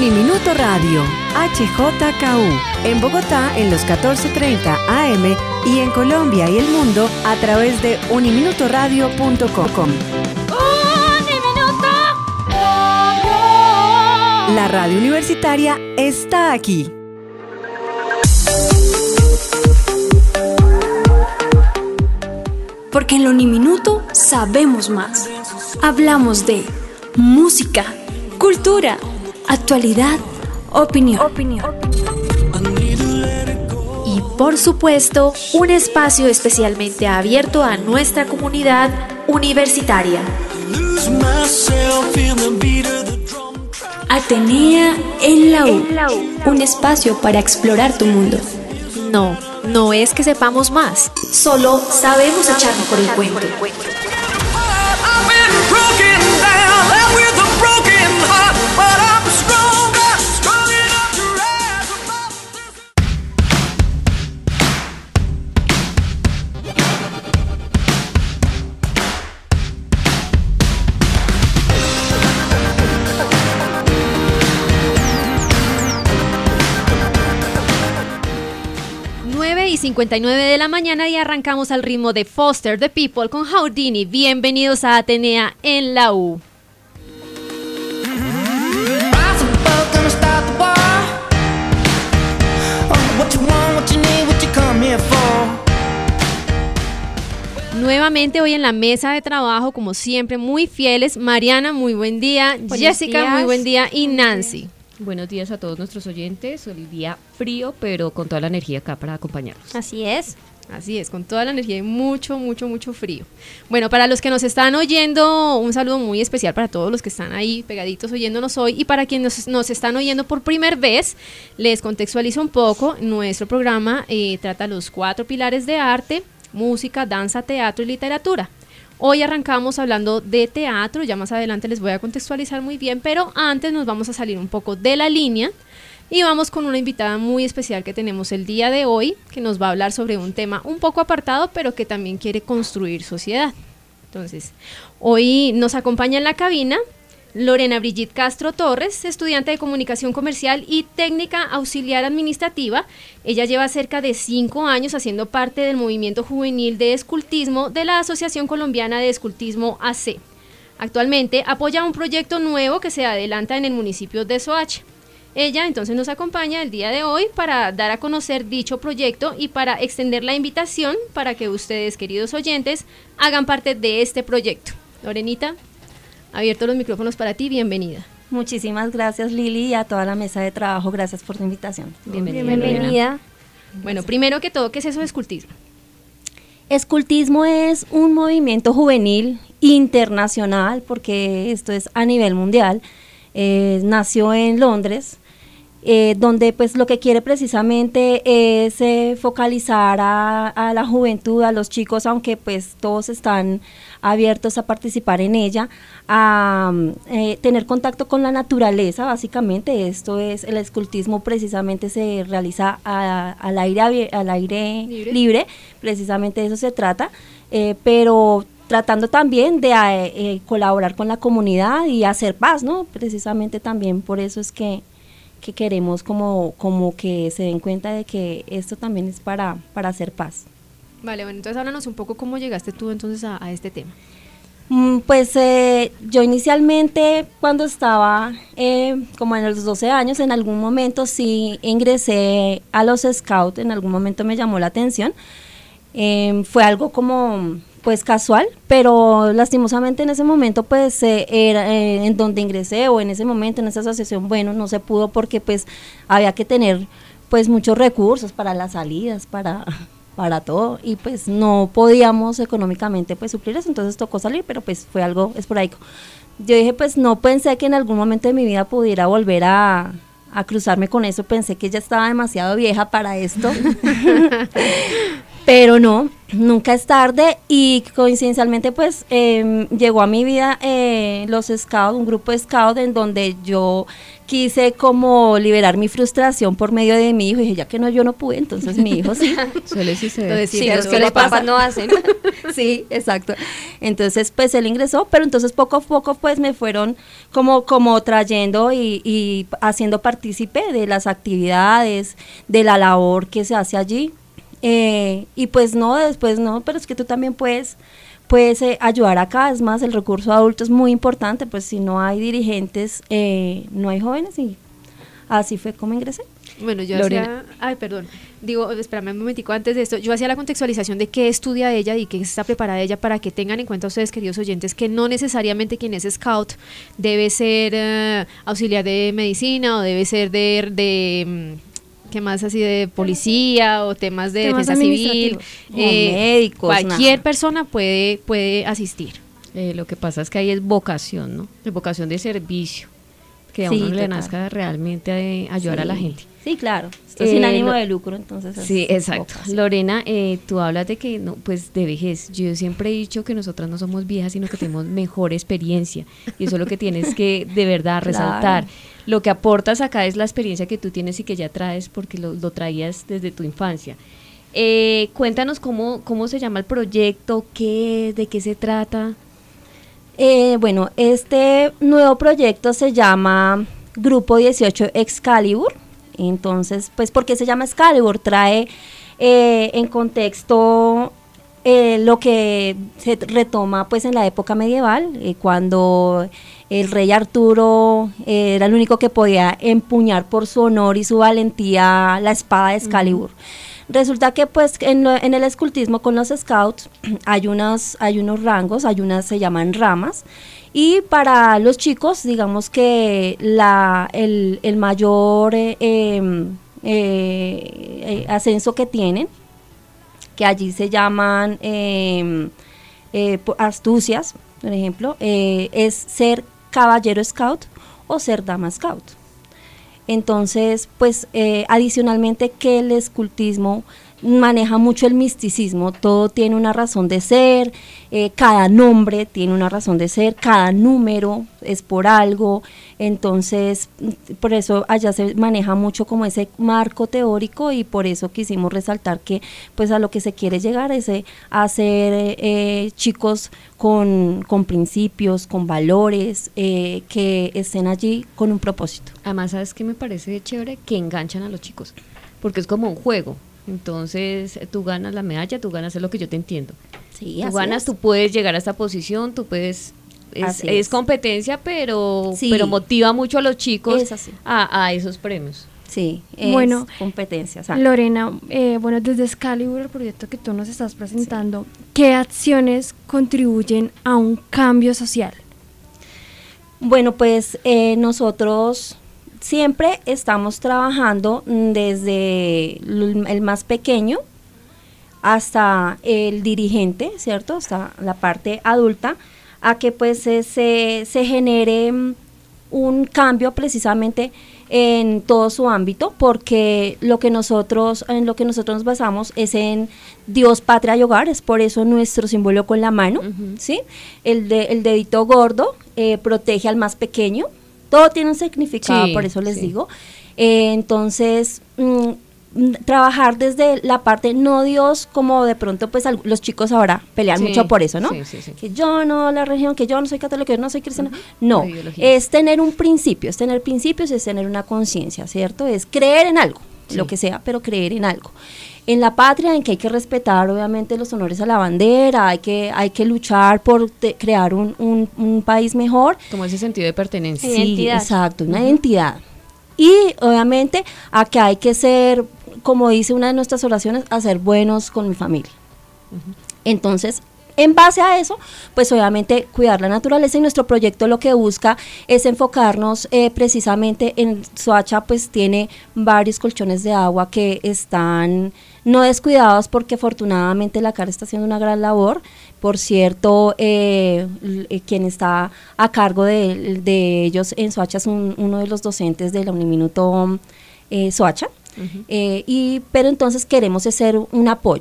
Uniminuto Radio, HJKU, en Bogotá en los 14:30 AM y en Colombia y el mundo a través de uniminutoradio.com. La radio universitaria está aquí. Porque en lo Uniminuto sabemos más. Hablamos de música, cultura, actualidad, opinión. Y por supuesto, un espacio especialmente abierto a nuestra comunidad universitaria. Atenea en la U, un espacio para explorar tu mundo. No es que sepamos más, solo sabemos echarnos por el cuento. 9:59 de la mañana y arrancamos al ritmo de Foster the People con Houdini. Bienvenidos a Atenea en la U. Nuevamente hoy en la mesa de trabajo, como siempre, muy fieles. Mariana, muy buen día. Buenos Jessica, días. muy buen día. Y Nancy. Buenos días a todos nuestros oyentes. El día frío, pero con toda la energía acá para acompañarnos. Así es. Así es, con toda la energía y mucho frío. Bueno, para los que nos están oyendo, un saludo muy especial para todos los que están ahí pegaditos oyéndonos hoy. Y para quienes nos están oyendo por primera vez, les contextualizo un poco. Nuestro programa trata los 4 pilares de arte: música, danza, teatro y literatura. Hoy arrancamos hablando de teatro, ya más adelante les voy a contextualizar muy bien, pero antes nos vamos a salir un poco de la línea y vamos con una invitada muy especial que tenemos el día de hoy, que nos va a hablar sobre un tema un poco apartado, pero que también quiere construir sociedad. Entonces, hoy nos acompaña en la cabina Lorena Brigitte Castro Torres, estudiante de Comunicación Comercial y Técnica Auxiliar Administrativa. Ella lleva cerca de 5 años haciendo parte del movimiento juvenil de escultismo de la Asociación Colombiana de Escultismo AC. Actualmente apoya un proyecto nuevo que se adelanta en el municipio de Soacha. Ella entonces nos acompaña el día de hoy para dar a conocer dicho proyecto y para extender la invitación para que ustedes, queridos oyentes, hagan parte de este proyecto. Lorenita, abierto los micrófonos para ti, bienvenida. Muchísimas gracias, Lili, y a toda la mesa de trabajo. Gracias por tu invitación. Bienvenida. Bueno, primero que todo, ¿qué es eso de escultismo? Escultismo es un movimiento juvenil internacional, porque esto es a nivel mundial. Nació en Londres, donde pues lo que quiere precisamente es focalizar a la juventud, a los chicos, aunque pues todos están abiertos a participar en ella, a tener contacto con la naturaleza. Básicamente esto es, el escultismo precisamente se realiza al aire libre, precisamente de eso se trata, pero tratando también de colaborar con la comunidad y hacer paz, ¿no? Precisamente también por eso es que queremos como que se den cuenta de que esto también es para hacer paz. Vale, bueno, entonces háblanos un poco cómo llegaste tú entonces a este tema. Pues yo inicialmente cuando estaba como en los 12 años, en algún momento sí ingresé a los Scouts, en algún momento me llamó la atención. Fue algo como pues casual, pero lastimosamente en ese momento pues era en donde ingresé, o en ese momento en esa asociación, bueno, no se pudo porque pues había que tener pues muchos recursos para las salidas, para todo, y pues no podíamos económicamente pues suplir eso, entonces tocó salir, pero pues fue algo esporádico. Yo dije, pues no pensé que en algún momento de mi vida pudiera volver a cruzarme con eso, pensé que ya estaba demasiado vieja para esto. Pero no, nunca es tarde y coincidencialmente pues llegó a mi vida los scouts, un grupo de scouts en donde yo quise como liberar mi frustración por medio de mi hijo y dije, ya que no, yo no pude, entonces mi hijo sí. Suele suceder. Entonces, Sí, es es que que los los papás papás no hacen. Sí, exacto. Entonces, pues él ingresó, pero entonces poco a poco pues me fueron como trayendo y haciendo partícipe de las actividades, de la labor que se hace allí. Y pues no, después no, pero es que tú también puedes ayudar acá. Es más, el recurso adulto es muy importante, pues si no hay dirigentes, no hay jóvenes, y así fue como ingresé. Bueno, yo Lorena. perdón, digo, espérame un momentico antes de esto, yo hacía la contextualización de qué estudia ella y qué está preparada ella, para que tengan en cuenta ustedes, queridos oyentes, que no necesariamente quien es scout debe ser auxiliar de medicina o debe ser ¿qué más así? De policía o temas de Temas defensa civil, O médicos, cualquier nada. persona puede asistir. Lo que pasa es que ahí es vocación, ¿no? Es vocación de servicio, que a Sí, uno le total. nazca realmente a ayudar a la gente. Sí, claro. Esto es sin Eh, ánimo lo- de lucro, entonces. es Sí, exacto. vocación. Lorena, tú hablas de que, no, pues de vejez. Yo siempre he dicho que nosotras no somos viejas, sino que tenemos mejor experiencia. Y eso es lo que tienes que de verdad resaltar. Claro. Lo que aportas acá es la experiencia que tú tienes y que ya traes porque lo traías desde tu infancia. Cuéntanos cómo se llama el proyecto, de qué se trata. Bueno, este nuevo proyecto se llama Grupo 18 Excalibur. Entonces, pues, ¿por qué se llama Excalibur? Trae en contexto lo que se retoma pues en la época medieval, cuando el rey Arturo era el único que podía empuñar por su honor y su valentía la espada de Excalibur. Resulta que pues en el escultismo con los scouts hay unos rangos, se llaman ramas, y para los chicos digamos que el mayor ascenso que tienen, que allí se llaman astucias, por ejemplo, es ser caballero scout o ser dama scout. Entonces, pues adicionalmente que el escultismo maneja mucho el misticismo, todo tiene una razón de ser, cada nombre tiene una razón de ser, cada número es por algo, entonces por eso allá se maneja mucho como ese marco teórico, y por eso quisimos resaltar que pues a lo que se quiere llegar es a ser chicos con principios, con valores, que estén allí con un propósito. Además, ¿sabes qué me parece chévere? Que enganchan a los chicos, porque es como un juego. Entonces, tú ganas la medalla, tú ganas, es lo que yo te entiendo. Sí, Tú así ganas, es. tú puedes llegar a esta posición, tú puedes... Así Es es. competencia, pero Sí. motiva mucho a los chicos Es así. a esos premios. Sí, es Bueno, competencia. Lorena, bueno, desde Excalibur, el proyecto que tú nos estás presentando, ¿qué acciones contribuyen a un cambio social? Bueno, pues nosotros siempre estamos trabajando desde el más pequeño hasta el dirigente, ¿cierto? Hasta la parte adulta, a que pues se genere un cambio precisamente en todo su ámbito, porque en lo que nosotros nos basamos es en Dios, patria y hogar. Es por eso nuestro símbolo con la mano, ¿sí? El dedito gordo protege al más pequeño. Todo tiene un significado, Sí, por eso les sí. digo. Entonces, trabajar desde la parte, no Dios, como de pronto pues los chicos ahora pelean Sí, mucho por eso, ¿no? sí, sí, sí. Que yo no, la religión, que yo no soy católico, que yo no soy cristiano. No, La ideología. es tener un principio, es tener principios, es tener una conciencia, ¿cierto? Es creer en algo, Sí. lo que sea, pero creer en algo. En la patria, en que hay que respetar obviamente los honores a la bandera, hay que luchar por crear un país mejor. Como ese sentido de pertenencia. Sí, Identidad. exacto, una identidad. Y obviamente a que hay que ser, como dice una de nuestras oraciones, a ser buenos con mi familia. Entonces, en base a eso, pues obviamente cuidar la naturaleza, y nuestro proyecto lo que busca es enfocarnos precisamente en Soacha, pues tiene varios colchones de agua que están no descuidados, porque afortunadamente la CAR está haciendo una gran labor. Por cierto, quien está a cargo de ellos en Soacha es uno de los docentes de la Uniminuto Soacha. Pero entonces queremos hacer un apoyo.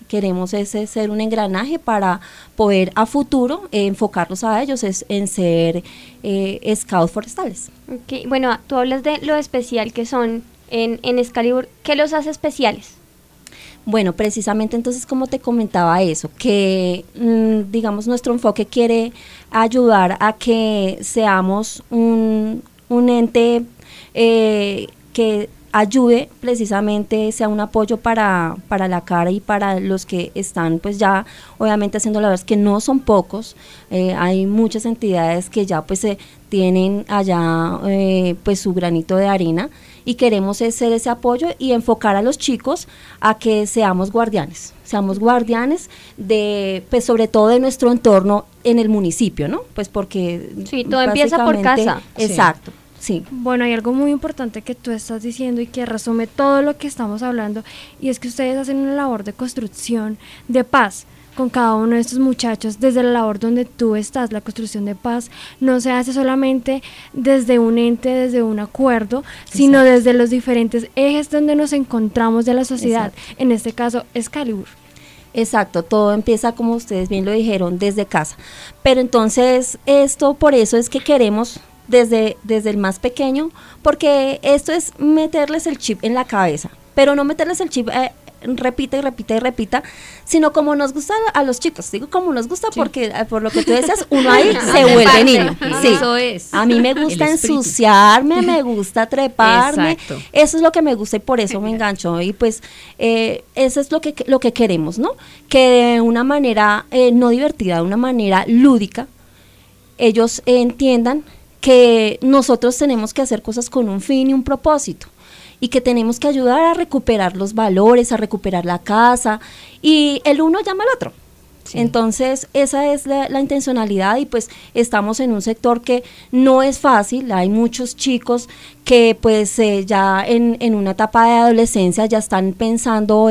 queremos ser un engranaje para poder a futuro enfocarlos a ellos en ser scouts forestales. Okay. Bueno, tú hablas de lo especial que son en Excalibur. ¿Qué los hace especiales? Bueno, precisamente entonces como te comentaba eso, que digamos nuestro enfoque quiere ayudar a que seamos un ente que ayude precisamente, sea un apoyo para la CARA y para los que están pues ya obviamente haciendo labores, que no son pocos, hay muchas entidades que ya pues tienen allá pues su granito de arena, y queremos ser ese apoyo y enfocar a los chicos a que seamos guardianes de, pues sobre todo de nuestro entorno en el municipio, ¿no? Pues porque sí, todo empieza por casa. Exacto. Sí. Bueno, hay algo muy importante que tú estás diciendo y que resume todo lo que estamos hablando, y es que ustedes hacen una labor de construcción de paz con cada uno de estos muchachos. Desde la labor donde tú estás, la construcción de paz no se hace solamente desde un ente, desde un acuerdo, sino desde los diferentes ejes donde nos encontramos de la sociedad. Exacto. En este caso, Excalibur. Exacto, todo empieza, como ustedes bien lo dijeron, desde casa. Pero entonces esto, por eso es que queremos desde el más pequeño, porque esto es meterles el chip en la cabeza, pero no meterles el chip repita y repita y repita, sino como nos gusta a los chicos, digo como nos gusta porque por lo que tú decías, uno ahí se vuelve niño. Sí. Eso es. A mí me gusta ensuciarme, me gusta treparme. Exacto. Eso es lo que me gusta y por eso me engancho, y pues eso es lo que queremos, ¿no? Que de una manera no divertida, de una manera lúdica, ellos entiendan que nosotros tenemos que hacer cosas con un fin y un propósito, y que tenemos que ayudar a recuperar los valores, a recuperar la casa, y el uno llama al otro. Sí. Entonces esa es la intencionalidad, y pues estamos en un sector que no es fácil. Hay muchos chicos que pues ya en una etapa de adolescencia ya están pensando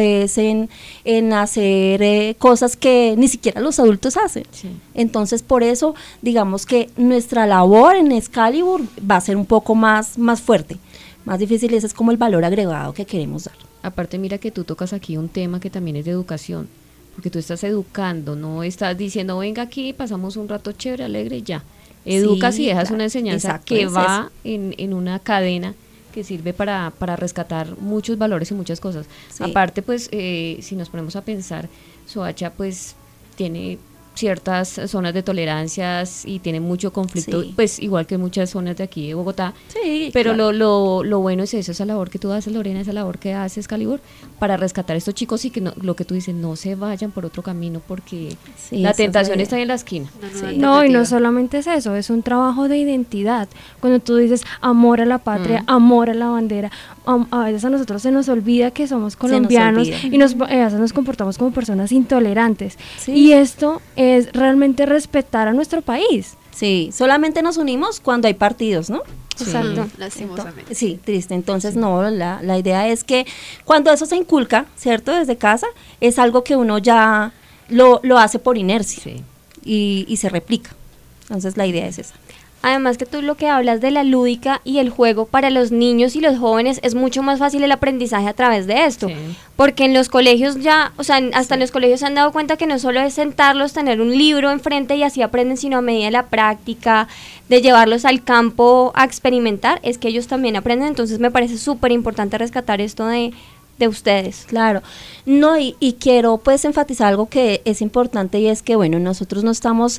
en hacer cosas que ni siquiera los adultos hacen. Sí. Entonces por eso digamos que nuestra labor en Excalibur va a ser un poco más fuerte, más difícil, y ese es como el valor agregado que queremos dar. Aparte, mira que tú tocas aquí un tema que también es de educación, porque tú estás educando, no estás diciendo venga aquí, pasamos un rato chévere, alegre, ya. Educas, sí, y dejas una enseñanza. Exacto, que va en una cadena que sirve para rescatar muchos valores y muchas cosas. Sí. Aparte, pues, si nos ponemos a pensar, Soacha pues tiene ciertas zonas de tolerancias y tiene mucho conflicto, sí, pues igual que muchas zonas de aquí de Bogotá, sí, pero claro, lo bueno es eso, esa labor que tú haces, Lorena, esa labor que hace Excalibur para rescatar a estos chicos y que no, lo que tú dices, no se vayan por otro camino porque sí, la tentación está en la esquina. Sí. No, y no solamente es eso, es un trabajo de identidad. Cuando tú dices amor a la patria, amor a la bandera, a veces a nosotros se nos olvida que somos colombianos y a veces nos comportamos como personas intolerantes, sí, y esto es realmente respetar a nuestro país. Sí, solamente nos unimos cuando hay partidos, ¿no? Sí. Exacto, lastimosamente. Sí, triste. Entonces, sí, no, la idea es que cuando eso se inculca, ¿cierto? Desde casa, es algo que uno ya lo hace por inercia, sí, y se replica. Entonces, la idea es esa. Además que tú lo que hablas de la lúdica y el juego para los niños y los jóvenes, es mucho más fácil el aprendizaje a través de esto, sí, porque en los colegios ya, o sea, hasta en los colegios se han dado cuenta que no solo es sentarlos, tener un libro enfrente y así aprenden, sino a medida de la práctica, de llevarlos al campo a experimentar, es que ellos también aprenden. Entonces me parece súper importante rescatar esto de ustedes. Claro, no, y quiero pues enfatizar algo que es importante, y es que bueno, nosotros no estamos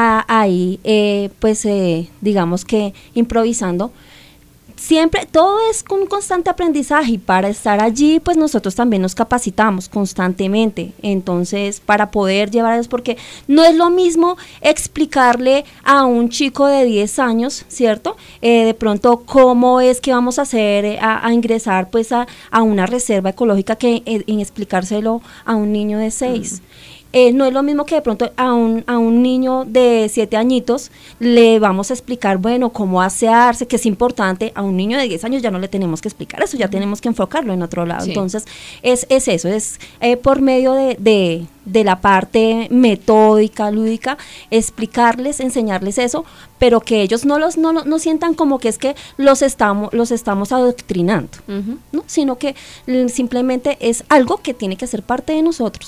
ahí digamos que improvisando. Siempre, todo es un constante aprendizaje, y para estar allí, pues nosotros también nos capacitamos constantemente, entonces, para poder llevar eso, porque no es lo mismo explicarle a un chico de 10 años, ¿cierto? De pronto, cómo es que vamos a hacer, a ingresar, pues, a una reserva ecológica, que en explicárselo a un niño de 6. No es lo mismo que de pronto a un niño de 7 añitos le vamos a explicar, bueno, cómo asearse, que es importante. A un niño de 10 años ya no le tenemos que explicar eso, ya tenemos que enfocarlo en otro lado. Sí. Entonces, es eso, es por medio de la parte metódica, lúdica, explicarles, enseñarles eso, pero que ellos no sientan como que es que los estamos adoctrinando, ¿no? Sino que simplemente es algo que tiene que ser parte de nosotros.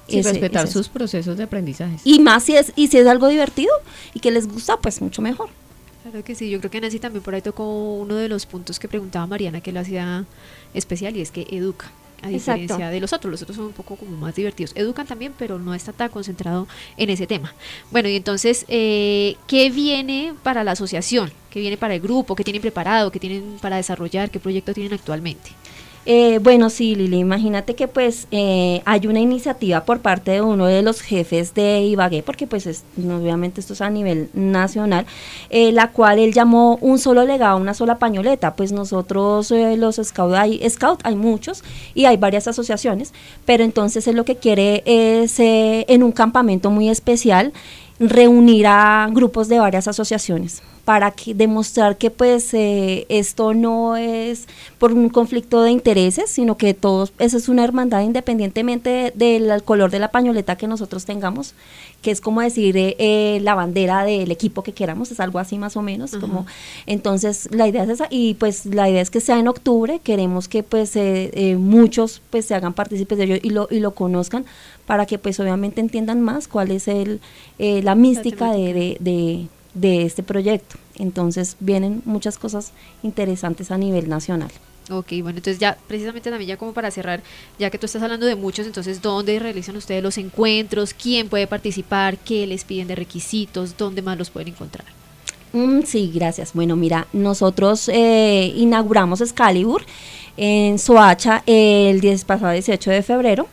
Sí, respetar sus procesos de aprendizaje. Y más si es algo divertido y que les gusta, pues mucho mejor. Claro que sí, yo creo que Nancy también por ahí tocó uno de los puntos que preguntaba Mariana, que lo hacía especial, y es que educa, a diferencia de los otros son un poco como más divertidos, educan también, pero no está tan concentrado en ese tema. Bueno, y entonces, ¿qué viene para la asociación? ¿Qué viene para el grupo? ¿Qué tienen preparado? ¿Qué tienen para desarrollar? ¿Qué proyecto tienen actualmente? Bueno, sí, Lili, imagínate que pues hay una iniciativa por parte de uno de los jefes de Ibagué, porque pues obviamente esto es a nivel nacional, la cual él llamó un solo legado, una sola pañoleta. Pues nosotros los Scout hay muchos y hay varias asociaciones, pero entonces él lo que quiere es en un campamento muy especial reunir a grupos de varias asociaciones para demostrar que pues esto no es por un conflicto de intereses, sino que todos, esa es una hermandad independientemente del color de la pañoleta que nosotros tengamos, que es como decir la bandera del equipo que queramos, es algo así más o menos. Como entonces la idea es esa, y pues la idea es que sea en octubre. Queremos que pues muchos pues se hagan partícipes de ello y lo conozcan, para que pues obviamente entiendan más cuál es la mística de este proyecto. Entonces vienen muchas cosas interesantes a nivel nacional. Ok, bueno, entonces ya precisamente también ya como para cerrar, ya que tú estás hablando de muchos, entonces ¿dónde realizan ustedes los encuentros? ¿Quién puede participar? ¿Qué les piden de requisitos? ¿Dónde más los pueden encontrar? Sí, gracias. Bueno, mira, nosotros inauguramos Excalibur en Soacha el pasado 18 de febrero.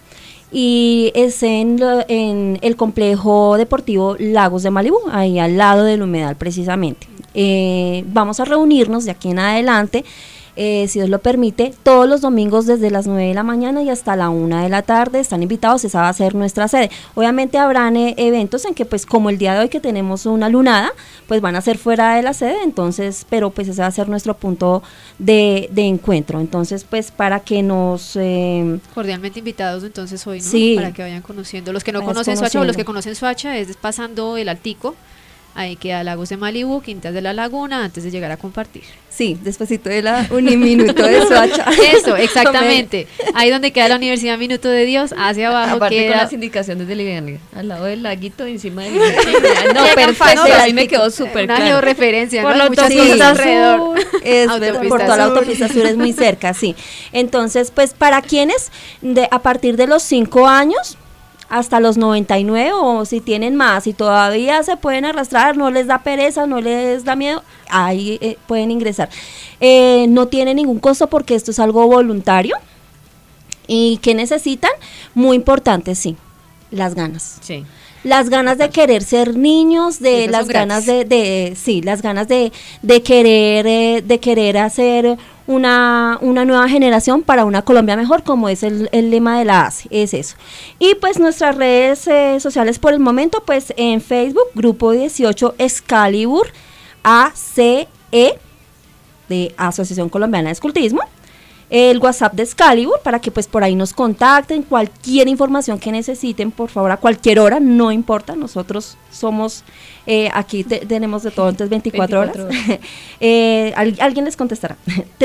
Y es en el complejo deportivo Lagos de Malibú, ahí al lado del humedal precisamente. Vamos a reunirnos de aquí en adelante, si Dios lo permite, todos los domingos desde las 9 de la mañana y hasta la 1 de la tarde. Están invitados, esa va a ser nuestra sede. Obviamente habrán eventos en que pues como el día de hoy que tenemos una lunada, pues van a ser fuera de la sede, entonces, pero pues ese va a ser nuestro punto de encuentro. Entonces pues para que nos... cordialmente invitados entonces hoy, ¿no? Sí. Para que vayan conociendo. Los que no conocen Soacha, o los que conocen Soacha, es pasando el Altico. Ahí queda Lagos de Malibú, Quintas de la Laguna, antes de llegar a Compartir. Sí, despuesito de un minuto de Soacha. Eso, exactamente. Ahí donde queda la Universidad Minuto de Dios, hacia abajo aparte queda... con las indicaciones de Liviana, al lado del laguito, encima de no, perfecto, a mí me quedó súper claro. Una georreferencia, por ¿no? muchas cosas alrededor. Por toda la autopista sur es muy cerca, sí. Entonces, pues, para quienes a partir de los 5 años... hasta los 99, o si tienen más y todavía se pueden arrastrar, no les da pereza, no les da miedo, ahí pueden ingresar. No tiene ningún costo porque esto es algo voluntario. ¿Y qué necesitan? Muy importante, sí, las ganas. Sí. Las ganas de querer ser niños, de las ganas las ganas de querer hacer una nueva generación para una Colombia mejor, como es el lema de la ACE, es eso. Y pues nuestras redes sociales por el momento, pues en Facebook, Grupo 18 Excalibur, ACE, de Asociación Colombiana de Escultismo, el WhatsApp de Excalibur, para que pues por ahí nos contacten, cualquier información que necesiten, por favor, a cualquier hora, no importa, nosotros somos, aquí tenemos de todo, entonces 24 horas. Alguien les contestará,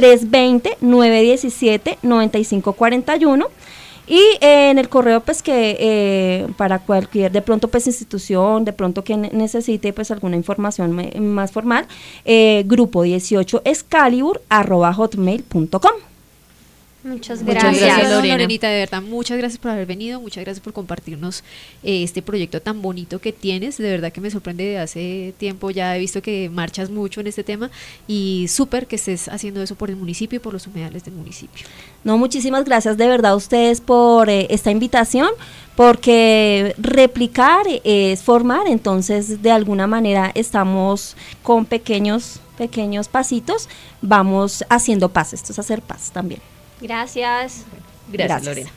320-917-9541, y en el correo pues que para cualquier, de pronto pues institución, de pronto que necesite pues alguna información más formal, grupo 18 excalibur@hotmail.com. Muchas gracias, Lorenita, de verdad, muchas gracias por haber venido, muchas gracias por compartirnos este proyecto tan bonito que tienes. De verdad que me sorprende, de hace tiempo ya he visto que marchas mucho en este tema, y súper que estés haciendo eso por el municipio y por los humedales del municipio. No, muchísimas gracias de verdad a ustedes por esta invitación, porque replicar es formar, entonces de alguna manera estamos con pequeños pasitos, vamos haciendo paz, esto es hacer paz también. Gracias. Gracias, Lorena.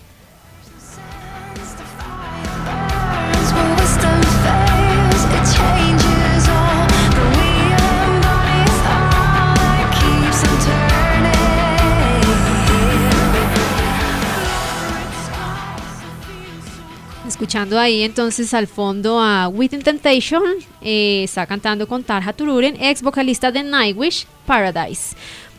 Escuchando ahí entonces al fondo a Within Temptation, está cantando con Tarja Tururen, ex vocalista de Nightwish, Paradise.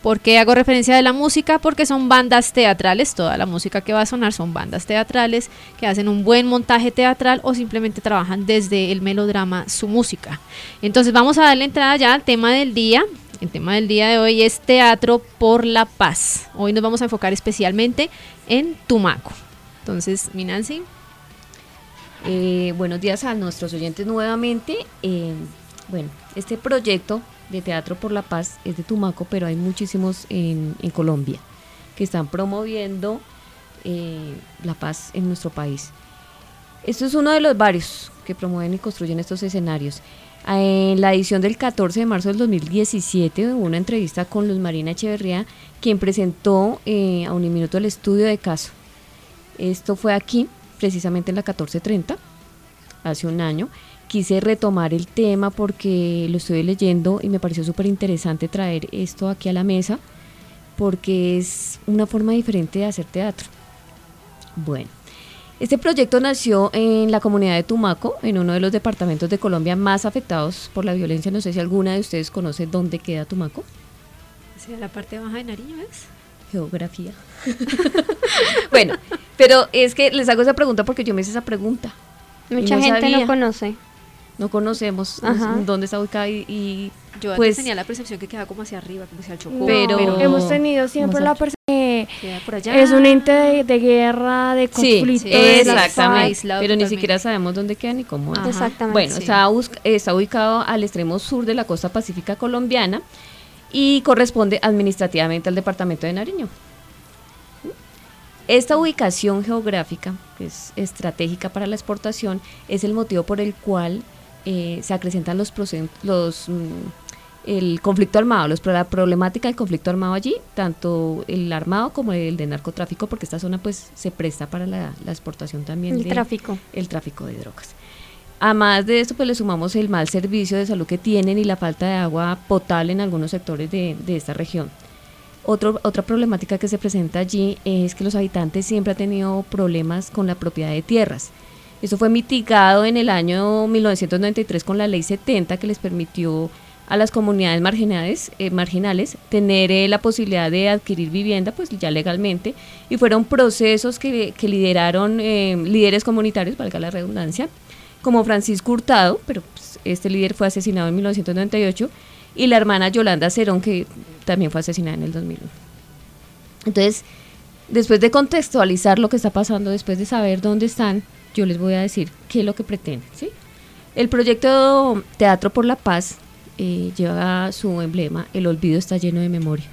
¿Por qué hago referencia de la música? Porque son bandas teatrales, toda la música que va a sonar son bandas teatrales que hacen un buen montaje teatral o simplemente trabajan desde el melodrama su música. Entonces vamos a darle entrada ya al tema del día. El tema del día de hoy es Teatro por la Paz. Hoy nos vamos a enfocar especialmente en Tumaco. Entonces, mi Nancy. Buenos días a nuestros oyentes nuevamente. Bueno, este proyecto de Teatro por la Paz es de Tumaco, pero hay muchísimos en Colombia que están promoviendo la paz en nuestro país. Esto es uno de los varios que promueven y construyen estos escenarios. En la edición del 14 de marzo del 2017 hubo una entrevista con Luz Marina Echeverría, quien presentó a Uniminuto el estudio de caso. Esto fue aquí, precisamente en la 1430, hace un año. Quise retomar el tema porque lo estoy leyendo y me pareció súper interesante traer esto aquí a la mesa, porque es una forma diferente de hacer teatro. Bueno, este proyecto nació en la comunidad de Tumaco, en uno de los departamentos de Colombia más afectados por la violencia. No sé si alguna de ustedes conoce dónde queda Tumaco. ¿Hacia la parte baja de Nariño es? Geografía. Bueno, pero es que les hago esa pregunta porque yo me hice esa pregunta. Mucha gente no conoce. No conocemos dónde está ubicada y yo pues, antes tenía la percepción que quedaba como hacia arriba, como hacia el Chocó. Pero hemos tenido siempre la percepción que por allá. es un ente de guerra, de conflicto. Sí, de exactamente, aislado pero ni totalmente. siquiera sabemos dónde queda ni cómo es. Exactamente. Bueno, Sí. está ubicado al extremo sur de la costa pacífica colombiana y corresponde administrativamente al departamento de Nariño. Esta ubicación geográfica, que es estratégica para la exportación, es el motivo por el cual se acrecentan el conflicto armado, la problemática del conflicto armado allí, tanto el armado como el de narcotráfico, porque esta zona pues se presta para la exportación también El tráfico de drogas. Además de esto, pues le sumamos el mal servicio de salud que tienen y la falta de agua potable en algunos sectores de esta región. Otra problemática que se presenta allí es que los habitantes siempre han tenido problemas con la propiedad de tierras. Esto fue mitigado en el año 1993 con la Ley 70, que les permitió a las comunidades marginales tener la posibilidad de adquirir vivienda pues ya legalmente, y fueron procesos que lideraron líderes comunitarios, valga la redundancia, como Francisco Hurtado, pero pues, este líder fue asesinado en 1998, y la hermana Yolanda Cerón, que también fue asesinada en el 2001. Entonces, después de contextualizar lo que está pasando, después de saber dónde están, yo les voy a decir qué es lo que pretenden, ¿sí? El proyecto Teatro por la Paz lleva su emblema: el olvido está lleno de memoria.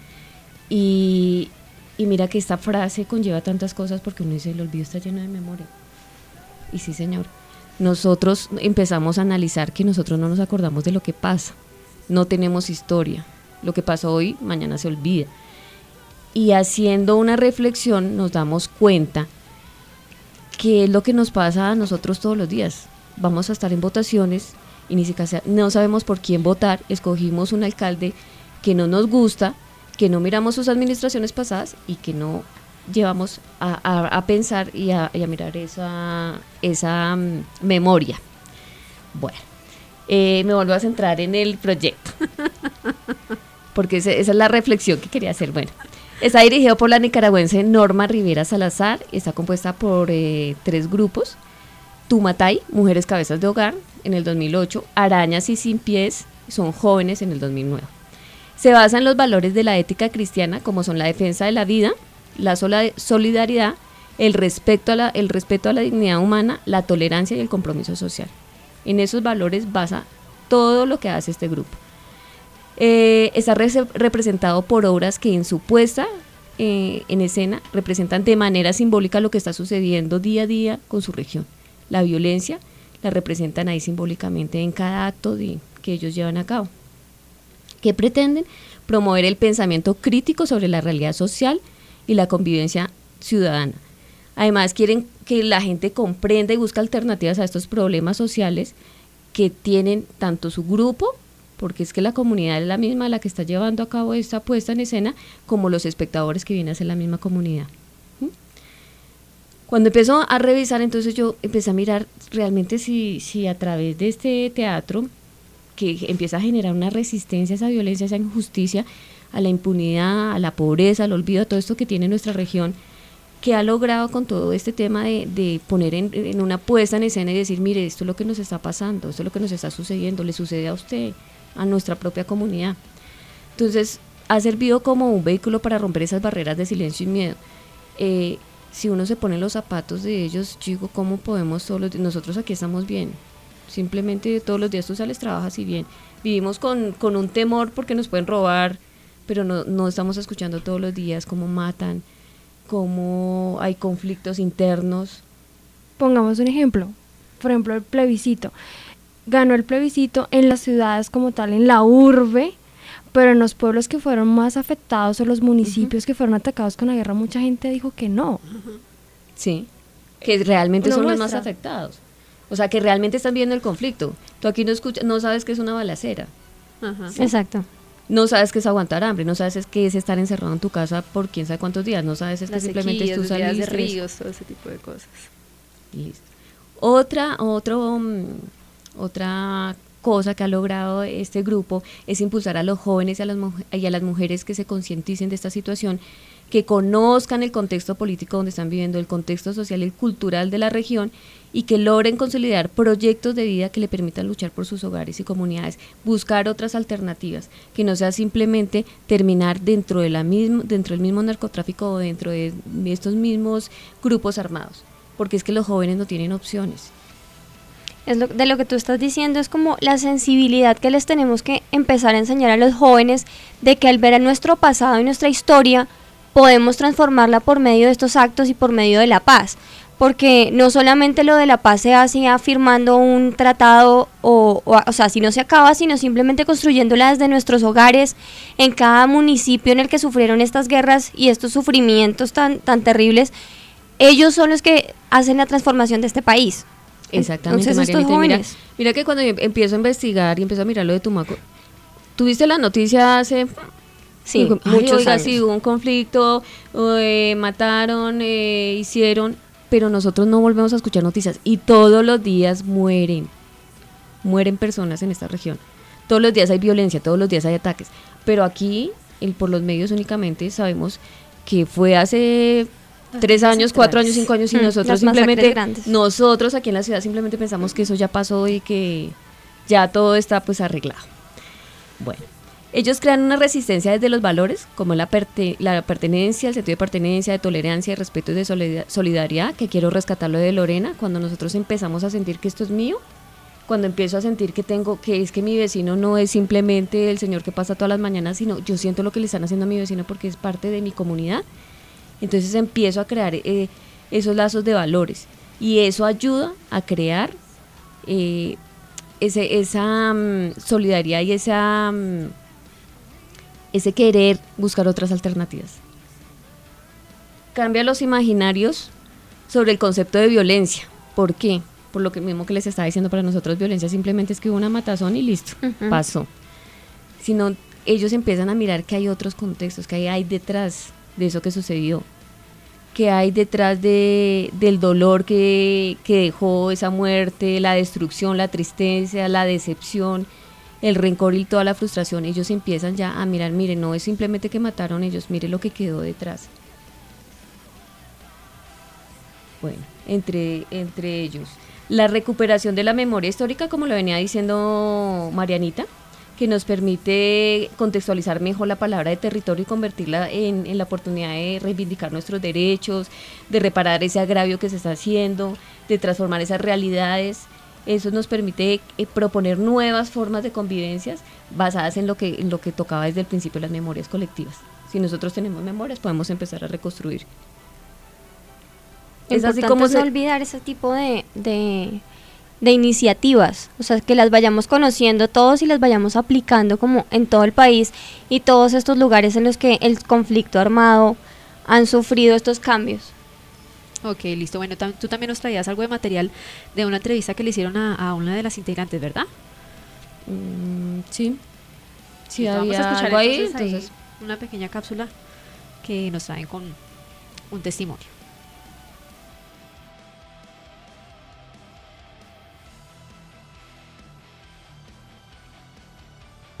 Y mira que esta frase conlleva tantas cosas, porque uno dice, el olvido está lleno de memoria. Y sí, señor, nosotros empezamos a analizar que nosotros no nos acordamos de lo que pasa, no tenemos historia, lo que pasó hoy, mañana se olvida. Y haciendo una reflexión nos damos cuenta que es lo que nos pasa a nosotros todos los días. Vamos a estar en votaciones y ni siquiera no sabemos por quién votar, escogimos un alcalde que no nos gusta, que no miramos sus administraciones pasadas y que no llevamos a pensar y a mirar esa memoria. Bueno, me vuelvo a centrar en el proyecto, porque esa es la reflexión que quería hacer. Bueno, está dirigido por la nicaragüense Norma Rivera Salazar, está compuesta por 3 grupos: Tumatay, Mujeres Cabezas de Hogar, en el 2008, Arañas y Sin Pies, son jóvenes, en el 2009. Se basa en los valores de la ética cristiana, como son la defensa de la vida, la solidaridad, el respeto a la dignidad humana, la tolerancia y el compromiso social. En esos valores basa todo lo que hace este grupo. Está representado por obras que en su puesta en escena representan de manera simbólica lo que está sucediendo día a día con su región. La violencia la representan ahí simbólicamente en cada acto que ellos llevan a cabo. ¿Qué pretenden? Promover el pensamiento crítico sobre la realidad social y la convivencia ciudadana. Además, quieren que la gente comprenda y busque alternativas a estos problemas sociales que tienen tanto su grupo, porque es que la comunidad es la misma la que está llevando a cabo esta puesta en escena, como los espectadores que vienen a ser la misma comunidad. Cuando empezó a revisar, entonces yo empecé a mirar realmente si a través de este teatro, que empieza a generar una resistencia a esa violencia, a esa injusticia, a la impunidad, a la pobreza, al olvido, a todo esto que tiene nuestra región, que ha logrado con todo este tema de poner en una puesta en escena y decir, mire, esto es lo que nos está pasando, esto es lo que nos está sucediendo, le sucede a usted, a nuestra propia comunidad. Entonces, ha servido como un vehículo para romper esas barreras de silencio y miedo. Si uno se pone en los zapatos de ellos, digo, ¿cómo podemos solos? Nosotros aquí estamos bien, simplemente todos los días tú sales, trabajas y bien. Vivimos con un temor porque nos pueden robar, pero no estamos escuchando todos los días cómo matan, cómo hay conflictos internos. Pongamos un ejemplo, por ejemplo el plebiscito. Ganó el plebiscito en las ciudades como tal, en la urbe, pero en los pueblos que fueron más afectados o los municipios que fueron atacados con la guerra, mucha gente dijo que no. Sí, que realmente son los más afectados. O sea, que realmente están viendo el conflicto. Tú aquí no sabes qué es una balacera. ¿Sí? Exacto. No sabes qué es aguantar hambre, no sabes qué es estar encerrado en tu casa por quién sabe cuántos días, no sabes es que simplemente tú saliste. De ríos, todo ese tipo de cosas. Listo. Otra cosa que ha logrado este grupo es impulsar a los jóvenes y a las mujeres que se concienticen de esta situación, que conozcan el contexto político donde están viviendo, el contexto social y cultural de la región, y que logren consolidar proyectos de vida que le permitan luchar por sus hogares y comunidades, buscar otras alternativas, que no sea simplemente terminar dentro del mismo narcotráfico o dentro de estos mismos grupos armados, porque es que los jóvenes no tienen opciones. De lo que tú estás diciendo es como la sensibilidad que les tenemos que empezar a enseñar a los jóvenes, de que al ver a nuestro pasado y nuestra historia podemos transformarla por medio de estos actos y por medio de la paz, porque no solamente lo de la paz se hace firmando un tratado o sea, si no se acaba, sino simplemente construyéndola desde nuestros hogares, en cada municipio en el que sufrieron estas guerras y estos sufrimientos tan terribles. Ellos son los que hacen la transformación de este país. Exactamente. Entonces, estos jóvenes. Mira que cuando empiezo a investigar y empiezo a mirar lo de Tumaco, ¿tuviste la noticia hace... Sí, muchos años. Sí, hubo un conflicto, mataron, hicieron, pero nosotros no volvemos a escuchar noticias y todos los días mueren personas en esta región. Todos los días hay violencia, todos los días hay ataques, pero aquí, por los medios únicamente sabemos que fue hace 3 años, 4 años, 5 años y nosotros simplemente, nosotros aquí en la ciudad simplemente pensamos que eso ya pasó y que ya todo está pues arreglado. Bueno. Ellos crean una resistencia desde los valores, como la pertenencia, el sentido de pertenencia, de tolerancia, de respeto y de solidaridad, que quiero rescatarlo de Lorena. Cuando nosotros empezamos a sentir que esto es mío, cuando empiezo a sentir que es que mi vecino no es simplemente el señor que pasa todas las mañanas, sino yo siento lo que le están haciendo a mi vecino porque es parte de mi comunidad. Entonces empiezo a crear esos lazos de valores y eso ayuda a crear esa solidaridad y ese querer buscar otras alternativas. Cambia los imaginarios sobre el concepto de violencia. ¿Por qué? Por lo que mismo que les estaba diciendo, para nosotros violencia simplemente es que hubo una matazón y listo, pasó. Sino ellos empiezan a mirar que hay otros contextos, que hay detrás de eso que sucedió, que hay detrás del dolor que dejó esa muerte, la destrucción, la tristeza, la decepción, el rencor y toda la frustración. Ellos empiezan ya a mirar, mire, no es simplemente que mataron ellos, mire lo que quedó detrás. Bueno, entre ellos, la recuperación de la memoria histórica, como lo venía diciendo Marianita, que nos permite contextualizar mejor la palabra de territorio y convertirla en la oportunidad de reivindicar nuestros derechos, de reparar ese agravio que se está haciendo, de transformar esas realidades. Eso nos permite proponer nuevas formas de convivencias basadas en lo que tocaba desde el principio, las memorias colectivas. Si nosotros tenemos memorias, podemos empezar a reconstruir. Es así como no olvidar ese tipo de iniciativas, o sea, que las vayamos conociendo todos y las vayamos aplicando como en todo el país y todos estos lugares en los que el conflicto armado han sufrido estos cambios. Ok, listo. Bueno, tú también nos traías algo de material de una entrevista que le hicieron a una de las integrantes, ¿verdad? Sí. Sí, vamos a escuchar entonces una pequeña cápsula que nos traen con un testimonio.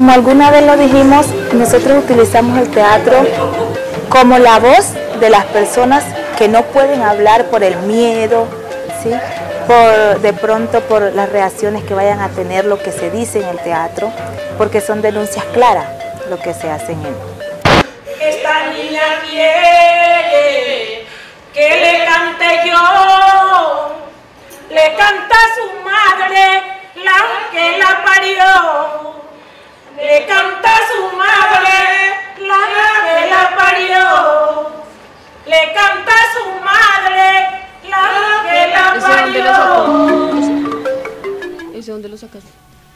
como alguna vez lo dijimos, nosotros utilizamos el teatro como la voz de las personas que no pueden hablar por el miedo, ¿sí? De pronto por las reacciones que vayan a tener lo que se dice en el teatro, porque son denuncias claras lo que se hace en él. Esta niña quiere que le cante yo, le canta a su madre, la que la parió, le canta a su madre, la que la parió, le canta a su madre, la que la parió. ¿Ese dónde lo sacaste?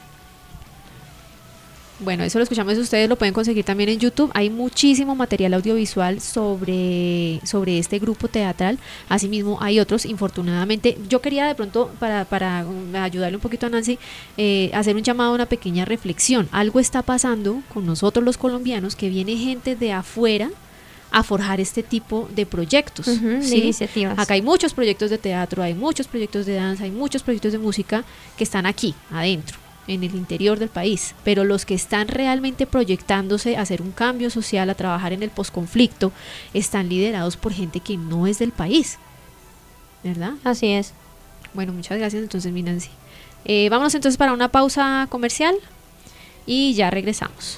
Bueno, eso lo escuchamos, ustedes lo pueden conseguir también en YouTube. Hay muchísimo material audiovisual sobre este grupo teatral. Asimismo, hay otros, infortunadamente. Yo quería de pronto, para ayudarle un poquito a Nancy, hacer un llamado a una pequeña reflexión. Algo está pasando con nosotros los colombianos, que viene gente de afuera a forjar este tipo de proyectos, ¿sí? De iniciativas. Acá hay muchos proyectos de teatro, hay muchos proyectos de danza, hay muchos proyectos de música que están aquí, adentro, en el interior del país, pero los que están realmente proyectándose a hacer un cambio social, a trabajar en el posconflicto, están liderados por gente que no es del país, ¿verdad? Así es. Bueno, muchas gracias entonces, mi Nancy. Vámonos entonces para una pausa comercial y ya regresamos.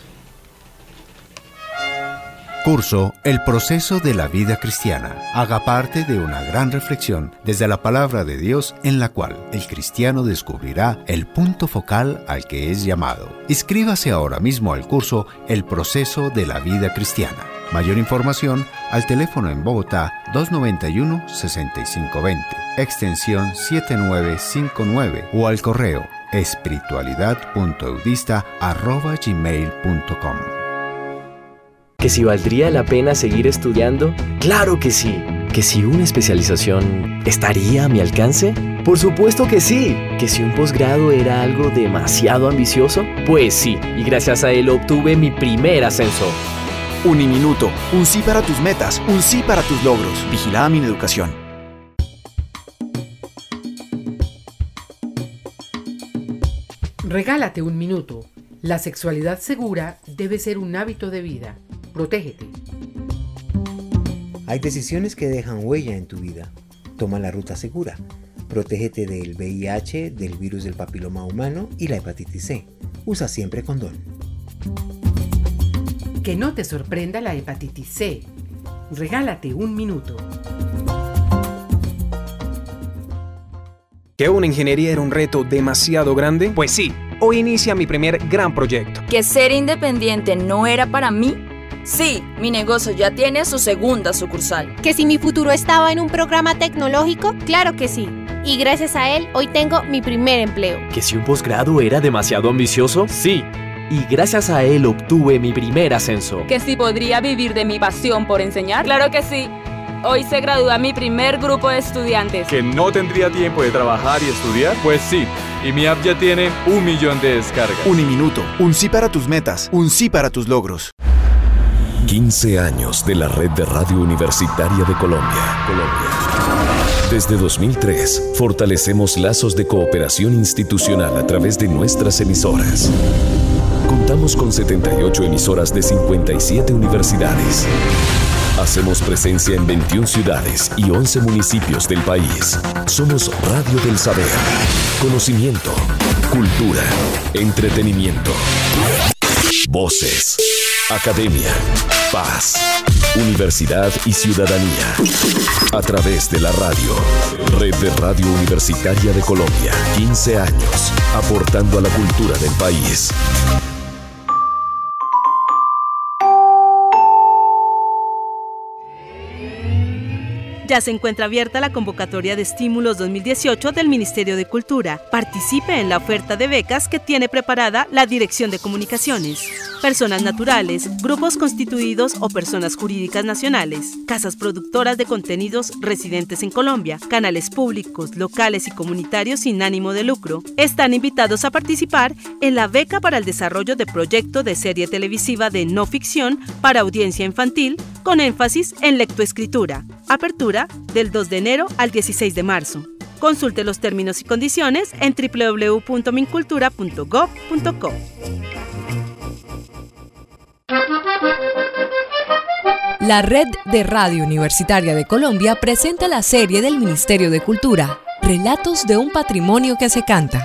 Curso El proceso de la vida cristiana. Haga parte de una gran reflexión desde la palabra de Dios, en la cual el cristiano descubrirá el punto focal al que es llamado. Inscríbase ahora mismo al curso El proceso de la vida cristiana. Mayor información al teléfono en Bogotá 291-6520, extensión 7959, o al correo espiritualidad.eudista@gmail.com. ¿Que si valdría la pena seguir estudiando? ¡Claro que sí! ¿Que si una especialización estaría a mi alcance? ¡Por supuesto que sí! ¿Que si un posgrado era algo demasiado ambicioso? Pues sí, y gracias a él obtuve mi primer ascenso. Uniminuto, un sí para tus metas, un sí para tus logros. Vigilada Mineducación. Regálate un minuto. La sexualidad segura debe ser un hábito de vida. Protégete. Hay decisiones que dejan huella en tu vida. Toma la ruta segura. Protégete del VIH, del virus del papiloma humano y la hepatitis C. Usa siempre condón. Que no te sorprenda la hepatitis C. Regálate un minuto. ¿Que una ingeniería era un reto demasiado grande? Pues sí, hoy inicia mi primer gran proyecto. ¿Que ser independiente no era para mí? Sí, mi negocio ya tiene su segunda sucursal. ¿Que si mi futuro estaba en un programa tecnológico? Claro que sí. Y gracias a él, hoy tengo mi primer empleo. ¿Que si un posgrado era demasiado ambicioso? Sí. Y gracias a él obtuve mi primer ascenso. ¿Que si podría vivir de mi pasión por enseñar? Claro que sí. Hoy se gradúa mi primer grupo de estudiantes. ¿Que no tendría tiempo de trabajar y estudiar? Pues sí. Y mi app ya tiene 1 millón de descargas. Uniminuto, un sí para tus metas, un sí para tus logros. 15 años de la Red de Radio Universitaria de Colombia. Desde 2003, fortalecemos lazos de cooperación institucional a través de nuestras emisoras. Contamos con 78 emisoras de 57 universidades. Hacemos presencia en 21 ciudades y 11 municipios del país. Somos Radio del Saber. Conocimiento, cultura, entretenimiento. Voces, academia, paz, universidad y ciudadanía. A través de la radio. Red de Radio Universitaria de Colombia. 15 años, aportando a la cultura del país. Ya se encuentra abierta la convocatoria de estímulos 2018 del Ministerio de Cultura. Participe en la oferta de becas que tiene preparada la Dirección de Comunicaciones. Personas naturales, grupos constituidos o personas jurídicas nacionales, casas productoras de contenidos residentes en Colombia, canales públicos, locales y comunitarios sin ánimo de lucro, están invitados a participar en la beca para el desarrollo de proyecto de serie televisiva de no ficción para audiencia infantil con énfasis en lectoescritura. Apertura del 2 de enero al 16 de marzo. Consulte los términos y condiciones en www.mincultura.gov.co. La Red de Radio Universitaria de Colombia presenta la serie del Ministerio de Cultura, Relatos de un Patrimonio que se canta.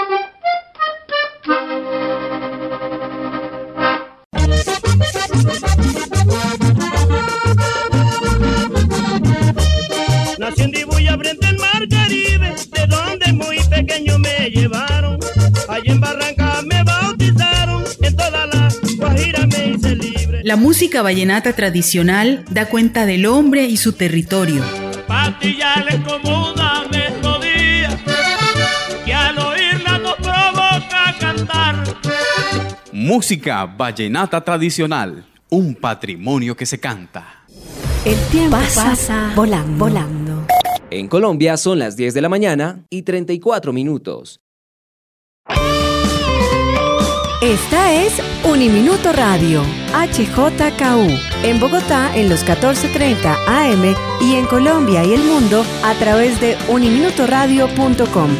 Nací en Dibuya frente al mar Caribe, de donde muy pequeño me llevaron. Allí en Barranca me bautizaron, en toda la Guajira me hice libre. La música vallenata tradicional da cuenta del hombre y su territorio. Patillales como una melodía que al oírla nos provoca cantar. Música vallenata tradicional, un patrimonio que se canta. El tiempo pasa volando. En Colombia son las 10 de la mañana y 34 minutos. Esta es Uniminuto Radio, HJKU, en Bogotá en los 14:30 AM y en Colombia y el mundo a través de uniminutoradio.com.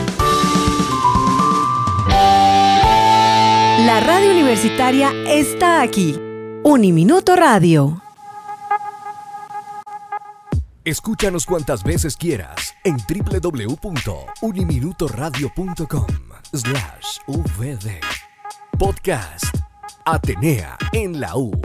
La radio universitaria está aquí. Uniminuto Radio. Escúchanos cuantas veces quieras en www.uniminutoradio.com/VD. Podcast Atenea en la U.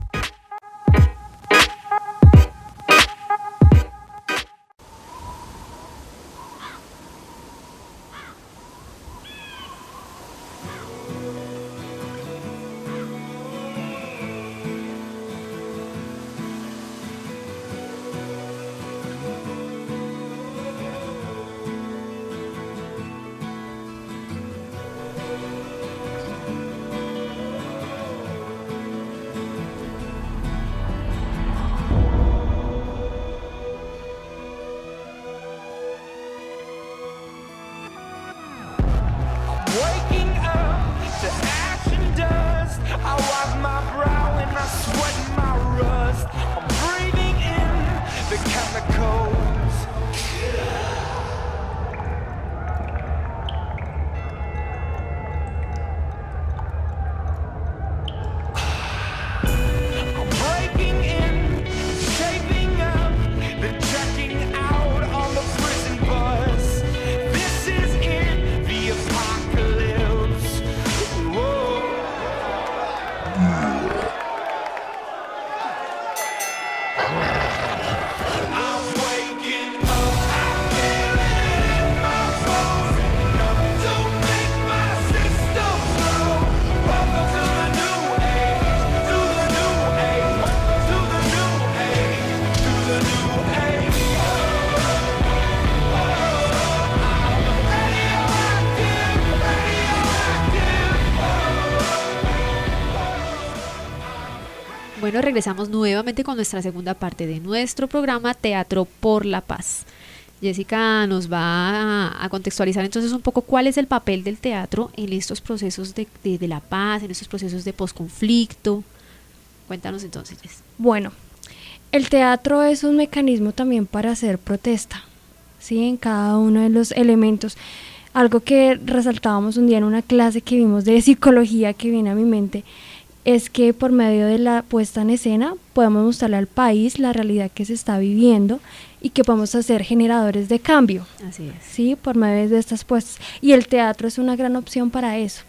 Bueno, regresamos nuevamente con nuestra segunda parte de nuestro programa Teatro por la Paz. Jessica nos va a contextualizar entonces un poco cuál es el papel del teatro en estos procesos de la paz, en estos procesos de posconflicto. Cuéntanos entonces, Jess. Bueno, el teatro es un mecanismo también para hacer protesta, ¿sí? En cada uno de los elementos. Algo que resaltábamos un día en una clase que vimos de psicología que viene a mi mente es que por medio de la puesta en escena podemos mostrarle al país la realidad que se está viviendo y que podemos hacer generadores de cambio. Así es. Sí, por medio de estas puestas. Y el teatro es una gran opción para eso.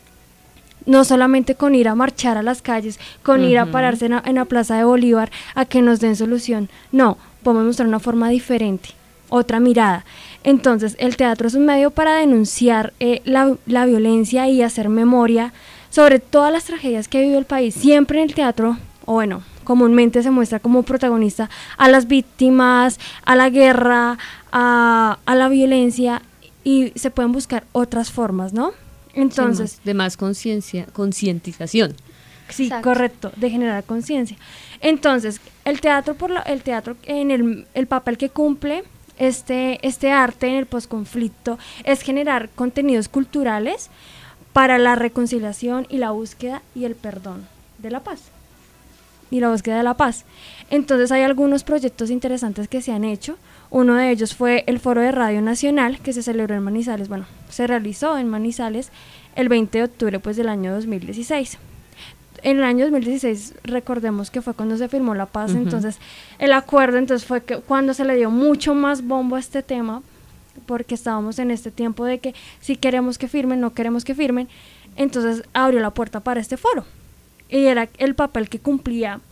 No solamente con ir a marchar a las calles, con ir a pararse en la Plaza de Bolívar a que nos den solución. No, podemos mostrar una forma diferente, otra mirada. Entonces, el teatro es un medio para denunciar la violencia y hacer memoria sobre todas las tragedias que ha vivido el país. Siempre en el teatro, o bueno, comúnmente se muestra como protagonista a las víctimas, a la guerra, a la violencia, y se pueden buscar otras formas, ¿no? Entonces, sí, de más concientización. Sí, exacto. Correcto, de generar conciencia. Entonces, el teatro en el papel que cumple este arte en el posconflicto es generar contenidos culturales para la reconciliación y la búsqueda y el perdón de la paz. Y la búsqueda de la paz. Entonces hay algunos proyectos interesantes que se han hecho. Uno de ellos fue el Foro de Radio Nacional, que se celebró en Manizales, se realizó en Manizales el 20 de octubre del año 2016. en el año 2016, recordemos que fue cuando se firmó la paz, entonces el acuerdo, entonces fue que cuando se le dio mucho más bombo a este tema, porque estábamos en este tiempo de que si queremos que firmen, no queremos que firmen, entonces abrió la puerta para este foro, y era el papel que cumplía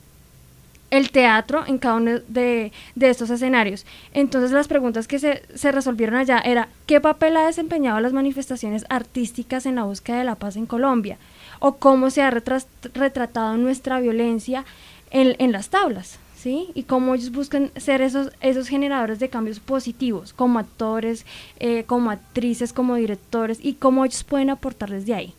el teatro en cada uno de estos escenarios. Entonces las preguntas que se resolvieron allá era ¿qué papel ha desempeñado las manifestaciones artísticas en la búsqueda de la paz en Colombia? O cómo se ha retratado nuestra violencia en las tablas, ¿sí? Y cómo ellos buscan ser esos generadores de cambios positivos, como actores, como actrices, como directores, y cómo ellos pueden aportar desde ahí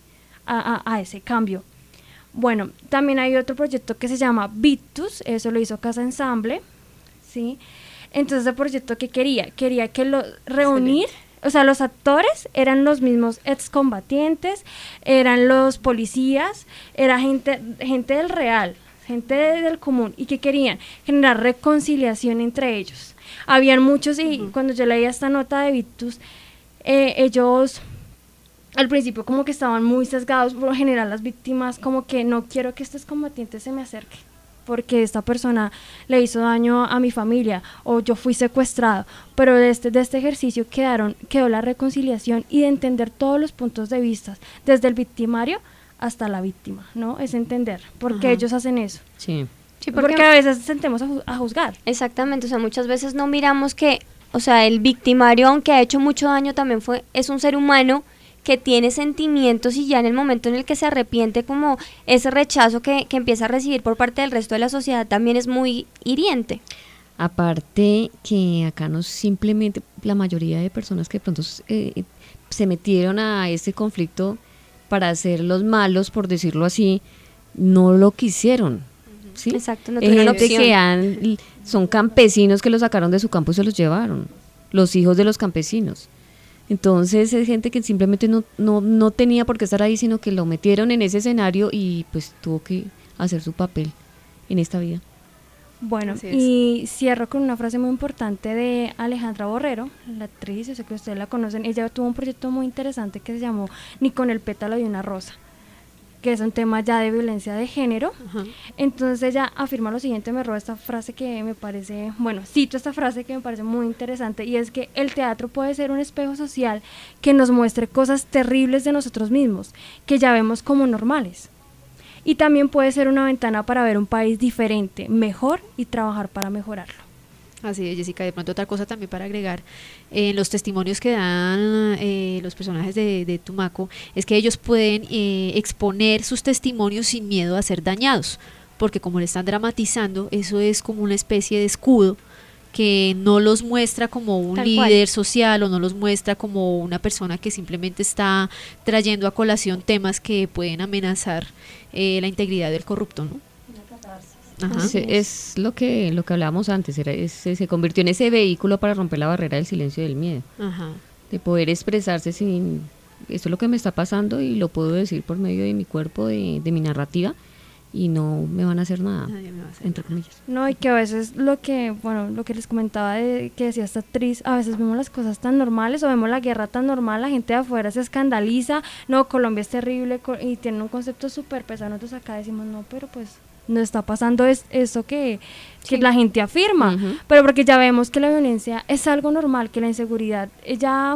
a ese cambio. Bueno, también hay otro proyecto que se llama Victus, eso lo hizo Casa Ensamble, ¿sí? Entonces el proyecto que quería que reunir, o sea, los actores eran los mismos excombatientes, eran los policías, era gente del real, gente del común, y que querían generar reconciliación entre ellos. Habían muchos, y cuando yo leía esta nota de Victus, ellos al principio como que estaban muy sesgados, por lo general las víctimas como que no quiero que estos combatientes se me acerquen, porque esta persona le hizo daño a mi familia, o yo fui secuestrado, pero de este ejercicio quedó la reconciliación y de entender todos los puntos de vista, desde el victimario hasta la víctima, ¿no? Es entender por qué ellos hacen eso. Sí. Sí, porque a veces tendemos a juzgar. Exactamente, o sea, muchas veces no miramos que, o sea, el victimario, aunque ha hecho mucho daño, también es un ser humano que tiene sentimientos, y ya en el momento en el que se arrepiente, como ese rechazo que empieza a recibir por parte del resto de la sociedad también es muy hiriente. Aparte que acá no simplemente la mayoría de personas que de pronto se metieron a este conflicto para ser los malos, por decirlo así, no lo quisieron. ¿Sí? Exacto, no tuvieron opción. Que son campesinos que los sacaron de su campo y se los llevaron, los hijos de los campesinos. Entonces es gente que simplemente no tenía por qué estar ahí, sino que lo metieron en ese escenario y pues tuvo que hacer su papel en esta vida. Bueno, y cierro con una frase muy importante de Alejandra Borrero, la actriz, yo sé que ustedes la conocen. Ella tuvo un proyecto muy interesante que se llamó Ni con el pétalo de una rosa, que es un tema ya de violencia de género. Entonces ella afirma lo siguiente, me roba esta frase que me parece, cito esta frase que me parece muy interesante, y es que el teatro puede ser un espejo social que nos muestre cosas terribles de nosotros mismos, que ya vemos como normales. Y también puede ser una ventana para ver un país diferente, mejor, y trabajar para mejorarlo. Así es, Jessica. De pronto otra cosa también para agregar, en los testimonios que dan los personajes de Tumaco, es que ellos pueden exponer sus testimonios sin miedo a ser dañados, porque como le están dramatizando, eso es como una especie de escudo que no los muestra como un Tal líder cual. social, o no los muestra como una persona que simplemente está trayendo a colación temas que pueden amenazar la integridad del corrupto, ¿no? Ajá. Es lo que hablábamos antes, se convirtió en ese vehículo para romper la barrera del silencio y del miedo. Ajá. De poder expresarse sin, esto es lo que me está pasando y lo puedo decir por medio de mi cuerpo, de mi narrativa, y no me van a hacer nada, entre comillas. No, y que a veces lo que les comentaba que decía esta actriz, a veces vemos las cosas tan normales, o vemos la guerra tan normal, la gente de afuera se escandaliza, no, Colombia es terrible, y tienen un concepto súper pesado. Nosotros acá decimos, no, pero pues no está pasando eso que la gente afirma, pero porque ya vemos que la violencia es algo normal, que la inseguridad ya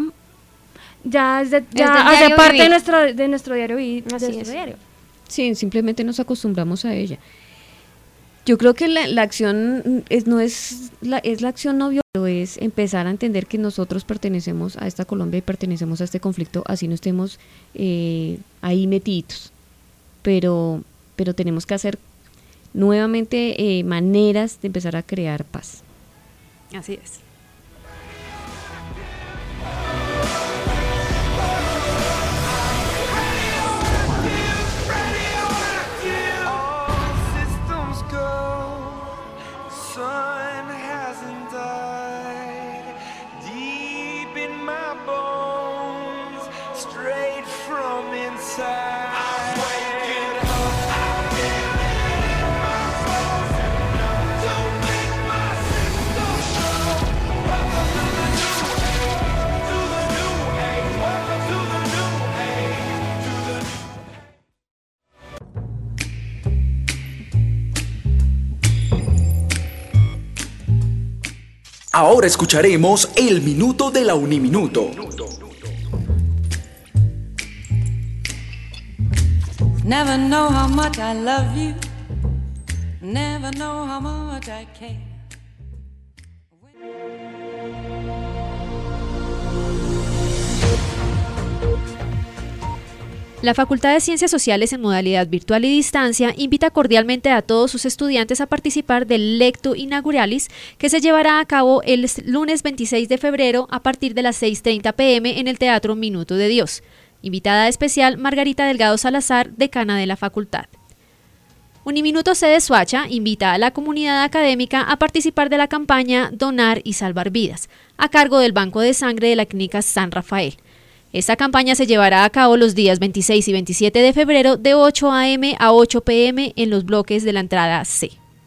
hace parte de nuestro diario vivir. Diario. Sí, simplemente nos acostumbramos a ella. Yo creo que la acción es la acción no violenta, es empezar a entender que nosotros pertenecemos a esta Colombia y pertenecemos a este conflicto, así no estemos ahí metidos. Pero tenemos que hacer nuevamente maneras de empezar a crear paz. Así es. Ahora escucharemos el Minuto de la Uniminuto. Never know how much I love you. Never know how much I care. La Facultad de Ciencias Sociales en modalidad virtual y distancia invita cordialmente a todos sus estudiantes a participar del Lectio Inauguralis que se llevará a cabo el lunes 26 de febrero a partir de las 6:30 p.m. en el Teatro Minuto de Dios. Invitada especial Margarita Delgado Salazar, decana de la facultad. Uniminuto Sede Soacha invita a la comunidad académica a participar de la campaña Donar y Salvar Vidas, a cargo del Banco de Sangre de la Clínica San Rafael. Esta campaña se llevará a cabo los días 26 y 27 de febrero de 8 a.m. a 8 p.m. en los bloques de la entrada C.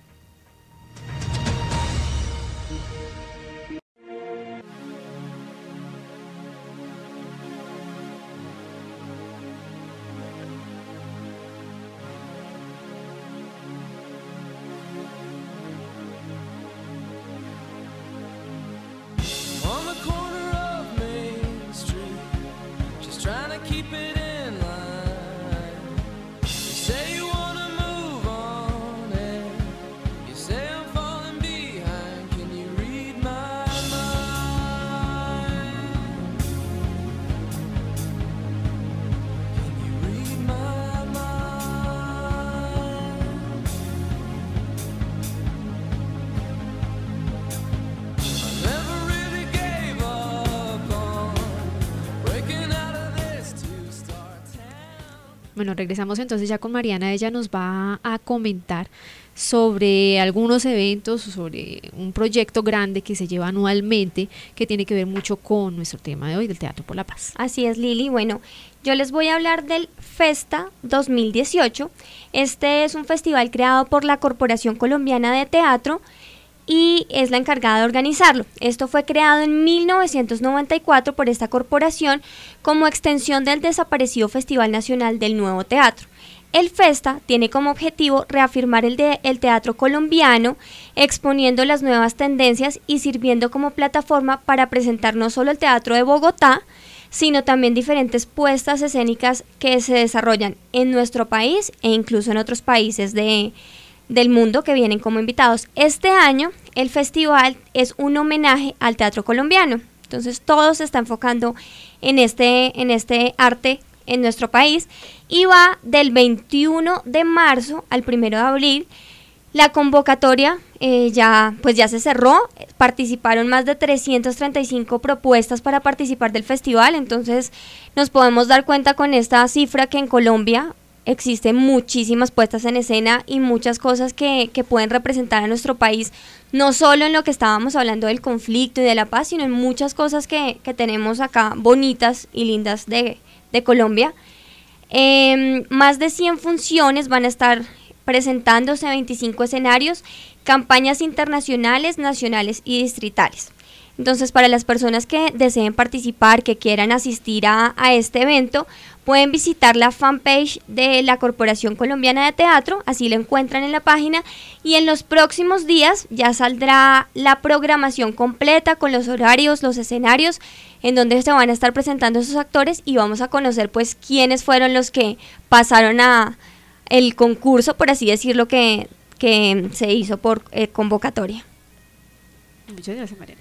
Bueno, regresamos entonces ya con Mariana. Ella nos va a comentar sobre algunos eventos, sobre un proyecto grande que se lleva anualmente que tiene que ver mucho con nuestro tema de hoy, del Teatro por la Paz. Así es, Lili. Bueno, yo les voy a hablar del Festa 2018. Este es un festival creado por la Corporación Colombiana de Teatro y es la encargada de organizarlo. Esto fue creado en 1994 por esta corporación como extensión del desaparecido Festival Nacional del Nuevo Teatro. El Festa tiene como objetivo reafirmar el teatro colombiano, exponiendo las nuevas tendencias y sirviendo como plataforma para presentar no solo el teatro de Bogotá, sino también diferentes puestas escénicas que se desarrollan en nuestro país e incluso en otros países del mundo que vienen como invitados. Este año el festival es un homenaje al teatro colombiano, entonces todo se está enfocando en este arte en nuestro país y va del 21 de marzo al 1 de abril. La convocatoria ya se cerró, participaron más de 335 propuestas para participar del festival, entonces nos podemos dar cuenta con esta cifra que en Colombia existen muchísimas puestas en escena y muchas cosas que pueden representar a nuestro país, no solo en lo que estábamos hablando del conflicto y de la paz, sino en muchas cosas que tenemos acá bonitas y lindas de Colombia. Más de 100 funciones van a estar presentándose, 25 escenarios, campañas internacionales, nacionales y distritales. Entonces, para las personas que deseen participar, que quieran asistir a este evento, pueden visitar la fanpage de la Corporación Colombiana de Teatro, así lo encuentran en la página, y en los próximos días ya saldrá la programación completa con los horarios, los escenarios, en donde se van a estar presentando esos actores y vamos a conocer pues quiénes fueron los que pasaron a el concurso, por así decirlo, que se hizo por convocatoria. Muchas gracias, Mariana.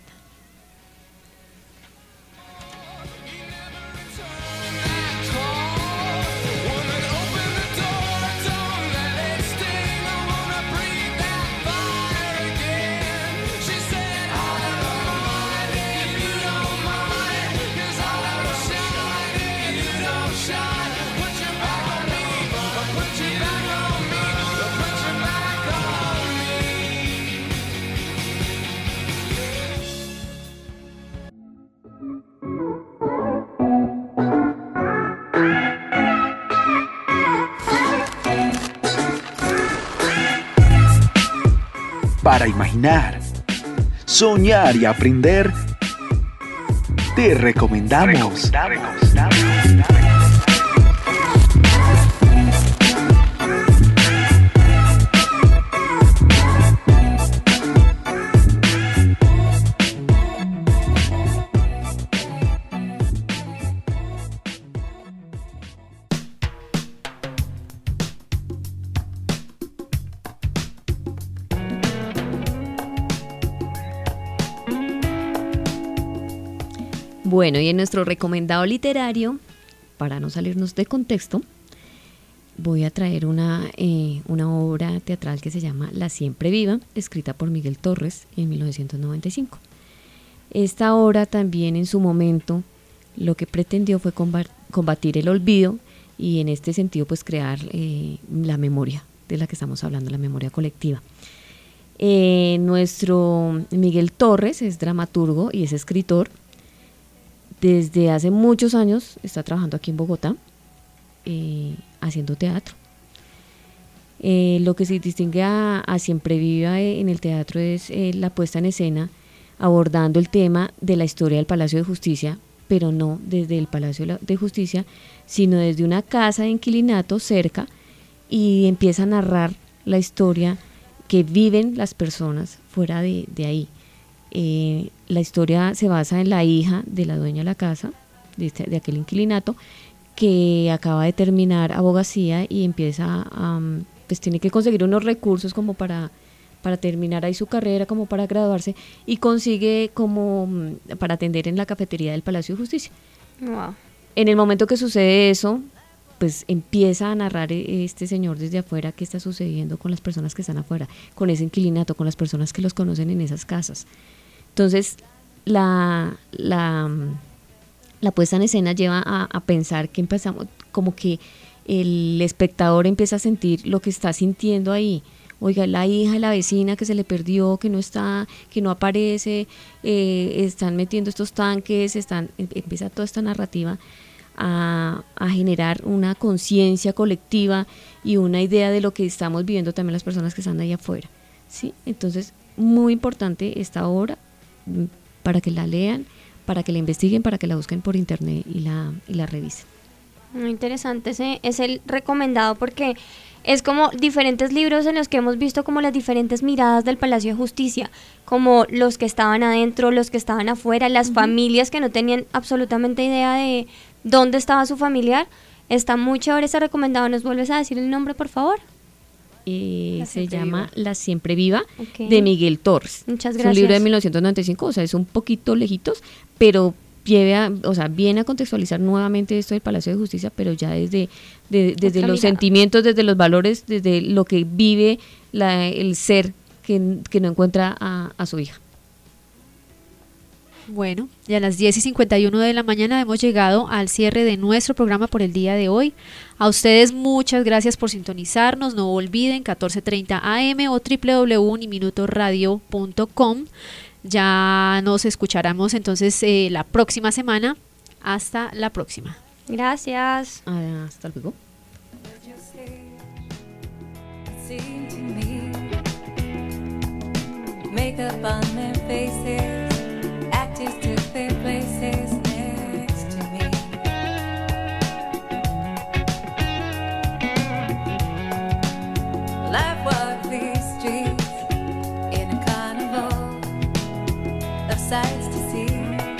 Para imaginar, soñar y aprender, te recomendamos. Bueno, y en nuestro recomendado literario, para no salirnos de contexto, voy a traer una obra teatral que se llama La Siempre Viva, escrita por Miguel Torres en 1995. Esta obra también en su momento lo que pretendió fue combatir el olvido y en este sentido pues crear la memoria de la que estamos hablando, la memoria colectiva. Nuestro Miguel Torres es dramaturgo y es escritor. Desde hace muchos años está trabajando aquí en Bogotá, haciendo teatro. Lo que se distingue a Siempre Viva en el teatro es la puesta en escena, abordando el tema de la historia del Palacio de Justicia, pero no desde el Palacio de Justicia, sino desde una casa de inquilinato cerca, y empieza a narrar la historia que viven las personas fuera de ahí. La historia se basa en la hija de la dueña de la casa, de aquel inquilinato, que acaba de terminar abogacía y empieza pues tiene que conseguir unos recursos como para terminar ahí su carrera, como para graduarse, y consigue como para atender en la cafetería del Palacio de Justicia. Wow. En el momento que sucede eso, pues empieza a narrar este señor desde afuera qué está sucediendo con las personas que están afuera, con ese inquilinato, con las personas que los conocen en esas casas. Entonces, la puesta en escena lleva a pensar que empezamos, como que el espectador empieza a sentir lo que está sintiendo ahí. Oiga, la hija de la vecina que se le perdió, que no está, que no aparece, están metiendo estos tanques, empieza toda esta narrativa a generar una conciencia colectiva y una idea de lo que estamos viviendo también las personas que están ahí afuera, ¿sí? Entonces, muy importante esta obra, para que la lean, para que la investiguen, para que la busquen por internet y la revisen. Muy interesante, ese es el recomendado, porque es como diferentes libros en los que hemos visto como las diferentes miradas del Palacio de Justicia, como los que estaban adentro, los que estaban afuera, las familias que no tenían absolutamente idea de dónde estaba su familiar. Está muy chévere ese recomendado. ¿Nos vuelves a decir el nombre, por favor? Se llama La Siempre Viva, okay, de Miguel Torres. Muchas Es gracias. un libro de 1995, o sea, es un poquito lejitos, pero viene a contextualizar nuevamente esto del Palacio de Justicia, pero ya desde los sentimientos, desde los valores, desde lo que vive el ser que no encuentra a su hija. Bueno, ya a las 10:51 de la mañana hemos llegado al cierre de nuestro programa por el día de hoy. A ustedes muchas gracias por sintonizarnos. No olviden 14:30 AM o www.uniminutoradio.com. Ya nos escucharemos entonces la próxima semana. Hasta la próxima. Gracias. Hasta luego. Makeup on their faces, actors took their places next to me. Life walked these streets in a carnival of sights to see.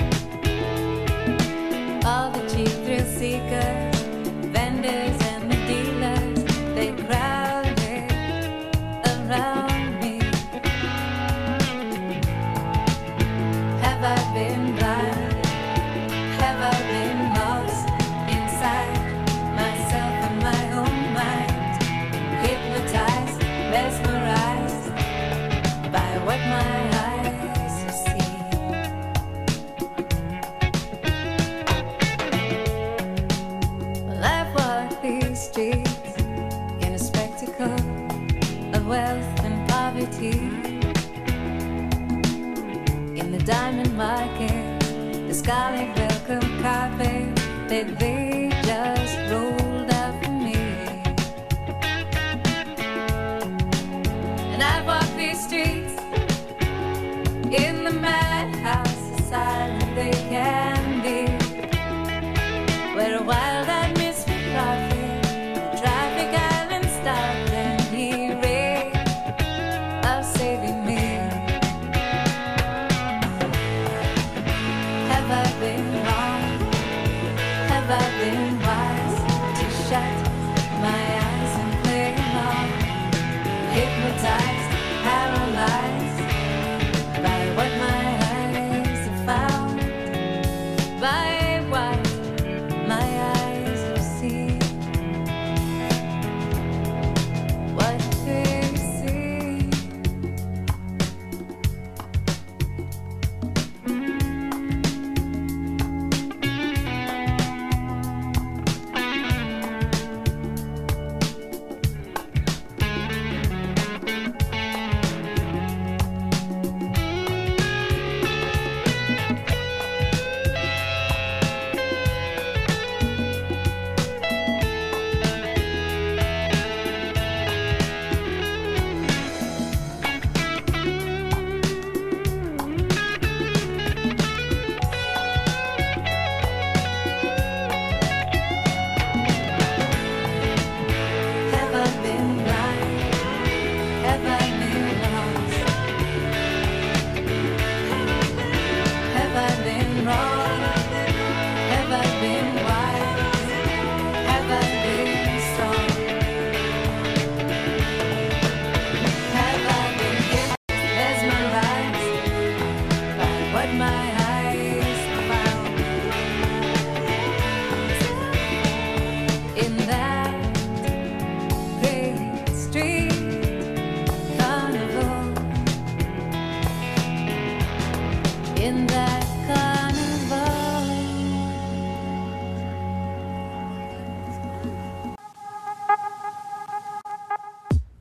All the cheap thrill seekers, vendors and the dealers, they crowded around. Have I been blind? Have I been lost inside myself and my own mind? Hypnotized, mesmerized by what my eyes have seen. Well, I've walked these streets in a spectacle of wealth and poverty. Diamond market, the scarlet welcome carpet that they just rolled out for me. And I've walked these streets in the madhouse, as silent they can be, where a wild-eyed misfit prophet, the traffic island stopped and he read of saving me. Have I been wrong? Have I been wise to shut my eyes and play along? Hypnotized, paralyzed by what my eyes have found.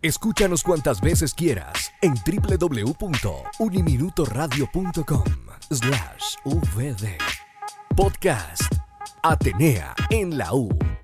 Escúchanos cuantas veces quieras en www.uniminutoradio.com/vd. Podcast Atenea en la U.